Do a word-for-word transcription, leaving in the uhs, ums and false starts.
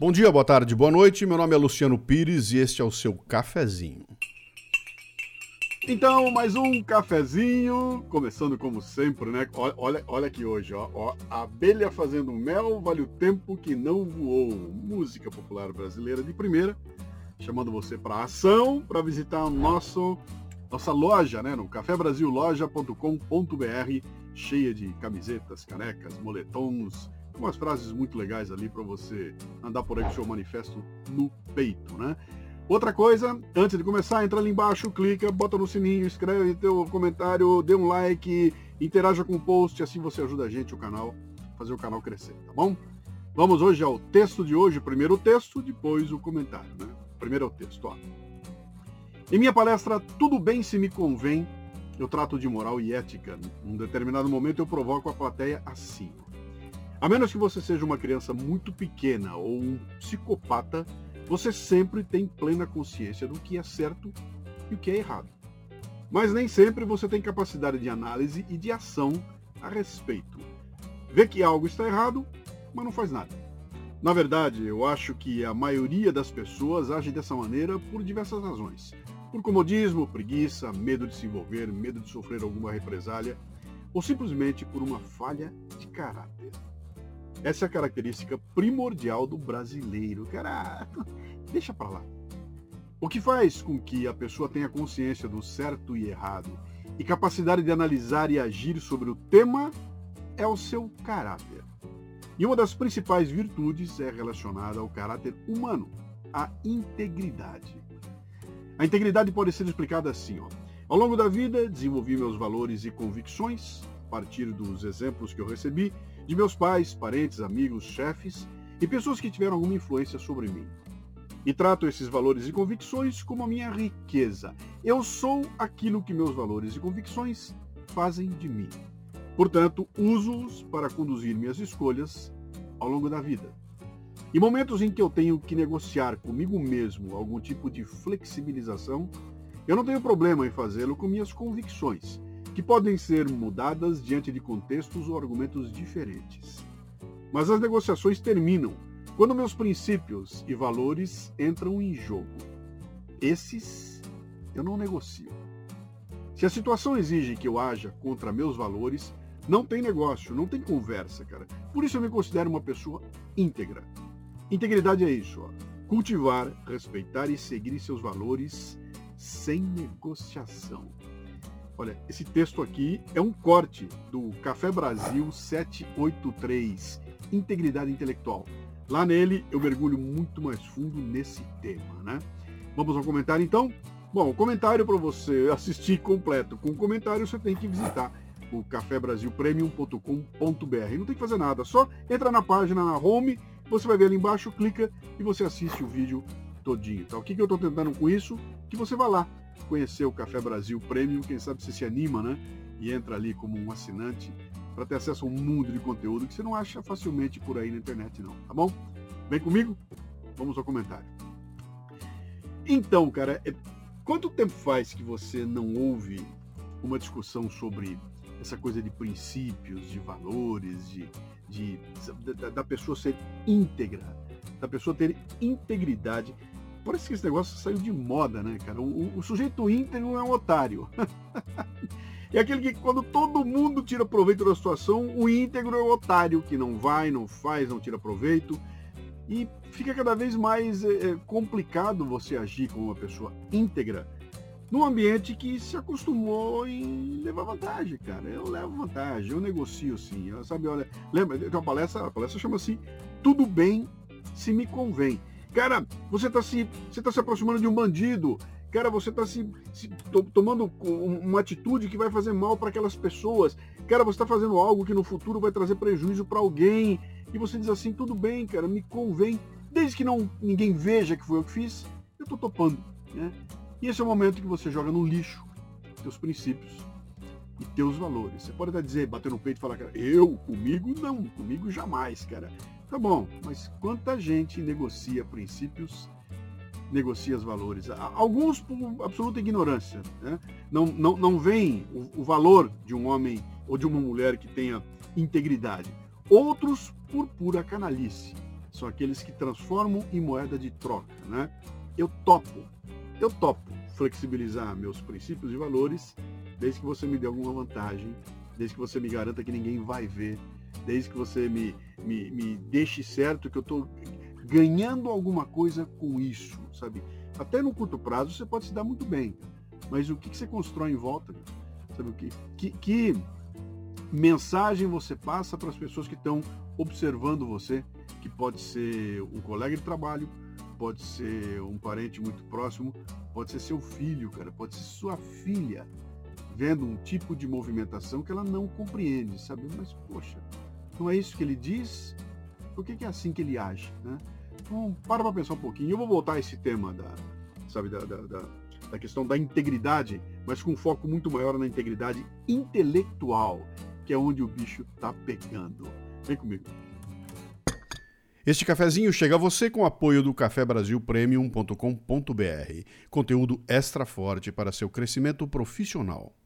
Bom dia, boa tarde, boa noite. Meu nome é Luciano Pires e este é o seu cafezinho. Então, mais um cafezinho, começando como sempre, né? Olha, olha aqui hoje, ó, ó, a abelha fazendo mel vale o tempo que não voou. Música popular brasileira de primeira, chamando você para a ação, para visitar o nosso, nossa loja, né? No café brasil loja ponto com ponto b r, cheia de camisetas, canecas, moletons, umas frases muito legais ali para você andar por aí com o seu manifesto no peito, né? Outra coisa, antes de começar, entra ali embaixo, clica, bota no sininho, escreve teu comentário, dê um like, interaja com o post, assim você ajuda a gente, o canal, fazer o canal crescer, tá bom? Vamos hoje ao texto de hoje, primeiro o texto, depois o comentário, né? Primeiro é o texto, ó. Em minha palestra, Tudo Bem Se Me Convém, eu trato de moral e ética. Num determinado momento eu provoco a plateia assim. A menos que você seja uma criança muito pequena ou um psicopata, você sempre tem plena consciência do que é certo e o que é errado. Mas nem sempre você tem capacidade de análise e de ação a respeito. Vê que algo está errado, mas não faz nada. Na verdade, eu acho que a maioria das pessoas age dessa maneira por diversas razões. Por comodismo, preguiça, medo de se envolver, medo de sofrer alguma represália, ou simplesmente por uma falha de caráter. Essa é a característica primordial do brasileiro. Cara, deixa pra lá. O que faz com que a pessoa tenha consciência do certo e errado e capacidade de analisar e agir sobre o tema é o seu caráter. E uma das principais virtudes é relacionada ao caráter humano, a integridade. A integridade pode ser explicada assim, ó. Ao longo da vida, desenvolvi meus valores e convicções, a partir dos exemplos que eu recebi, de meus pais, parentes, amigos, chefes e pessoas que tiveram alguma influência sobre mim. E trato esses valores e convicções como a minha riqueza. Eu sou aquilo que meus valores e convicções fazem de mim. Portanto, uso-os para conduzir minhas escolhas ao longo da vida. Em momentos em que eu tenho que negociar comigo mesmo algum tipo de flexibilização, eu não tenho problema em fazê-lo com minhas convicções, que podem ser mudadas diante de contextos ou argumentos diferentes. Mas as negociações terminam quando meus princípios e valores entram em jogo. Esses eu não negocio. Se a situação exige que eu haja contra meus valores, não tem negócio, não tem conversa, cara. Por isso eu me considero uma pessoa íntegra. Integridade é isso, ó. Cultivar, respeitar e seguir seus valores sem negociação. Olha, esse texto aqui é um corte do Café Brasil setecentos e oitenta e três, Integridade Intelectual. Lá nele eu mergulho muito mais fundo nesse tema, né? Vamos ao comentário então? Bom, o comentário para você assistir completo com comentário você tem que visitar o café brasil premium ponto com ponto b r. Não tem que fazer nada, só entra na página, na home, você vai ver ali embaixo, clica e você assiste o vídeo todinho. Tá? O que, que eu estou tentando com isso? Que você vá lá conhecer o Café Brasil Premium, quem sabe você se anima, né? E entra ali como um assinante para ter acesso a um mundo de conteúdo que você não acha facilmente por aí na internet não, tá bom? Vem comigo? Vamos ao comentário. Então, cara, é... quanto tempo faz que você não ouve uma discussão sobre essa coisa de princípios, de valores, de, de, da, da pessoa ser íntegra, da pessoa ter integridade? Parece que esse negócio saiu de moda, né, cara? O, o sujeito íntegro é um otário. É aquele que, quando todo mundo tira proveito da situação, o íntegro é o otário, que não vai, não faz, não tira proveito. E fica cada vez mais é, complicado você agir como uma pessoa íntegra num ambiente que se acostumou em levar vantagem, cara. Eu levo vantagem, eu negocio sim. Eu, sabe, olha, lembra, tem uma palestra, a palestra chama assim, Tudo Bem Se Me Convém. Cara, você está se, você tá se aproximando de um bandido. Cara, você está se, se to, tomando uma atitude que vai fazer mal para aquelas pessoas. Cara, você está fazendo algo que no futuro vai trazer prejuízo para alguém. E você diz assim, tudo bem, cara, me convém. Desde que não, ninguém veja que foi eu que fiz, eu estou topando, né? E esse é o momento que você joga no lixo teus princípios e teus valores. Você pode até dizer, bater no peito e falar, cara, eu, comigo não, comigo jamais, cara. Tá bom, mas quanta gente negocia princípios, negocia os valores? Alguns por absoluta ignorância, né? Não, não, não veem o, o valor de um homem ou de uma mulher que tenha integridade. Outros por pura canalice. são aqueles que transformam em moeda de troca, né? Eu topo, eu topo flexibilizar meus princípios e valores, desde que você me dê alguma vantagem, desde que você me garanta que ninguém vai ver, desde que você me, me, me deixe certo que eu estou ganhando alguma coisa com isso, sabe? Até no curto prazo você pode se dar muito bem, mas o que, que você constrói em volta? Sabe o que? Que, que mensagem você passa para as pessoas que estão observando você, que pode ser um colega de trabalho, pode ser um parente muito próximo, pode ser seu filho, cara, pode ser sua filha, vendo um tipo de movimentação que ela não compreende, sabe? Mas, poxa, não é isso que ele diz? Por que, que é assim que ele age, né? Então, para para pensar um pouquinho. Eu vou voltar a esse tema da, sabe, da, da, da, da questão da integridade, mas com um foco muito maior na integridade intelectual, que é onde o bicho tá pegando. Vem comigo. Este cafezinho chega a você com o apoio do café brasil premium ponto com ponto b r. Conteúdo extra forte para seu crescimento profissional.